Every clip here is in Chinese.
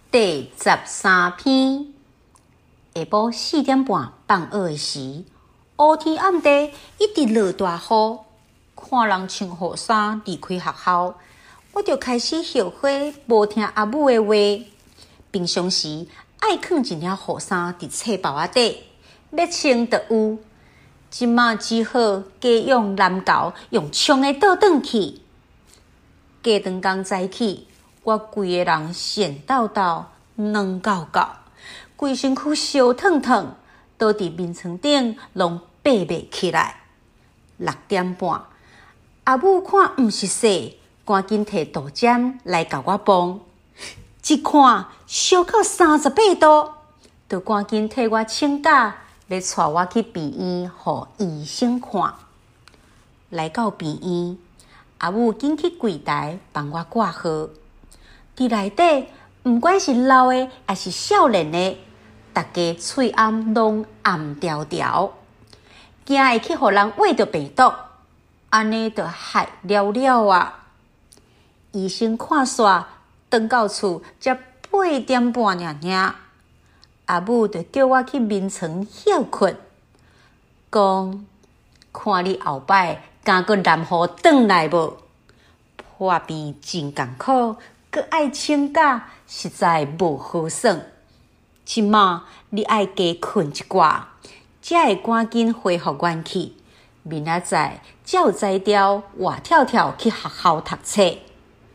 第13篇。下晡4点半放学的时，乌天暗地一直落大雨。看人穿雨衫离开学校，我就开始后悔无听阿母的话。平常时爱放一领雨衫伫册包仔底，要穿就有。即马只好加用篮球用冲的倒转去。加长工早起，我规个人涎抖抖、软厚厚，规身躯烧烫烫，倒伫眠床顶拢爬袂起来。6点半，阿母看毋是说，赶紧摕刀尖来甲我绑。一看烧到38度，就赶紧替我请假，要带我去病院，互医生看。来到病院，阿母紧去柜台帮我挂号。伫内底，不管是老的还是少年的，大家喙暗拢暗条条，惊会去互人挖到病毒，安尼就害了了啊！医生看煞，回到厝才8点半尔。阿母就叫我去眠床歇困，讲看你后摆敢搁染雨转来无？破病真艰苦，搁爱请假，实在无好耍。即马你爱加困一寡，才会赶紧恢复元气。明仔载才有才调活跳跳去学校读册。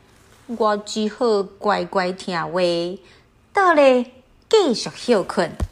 我只好乖乖听话，倒咧继续休困。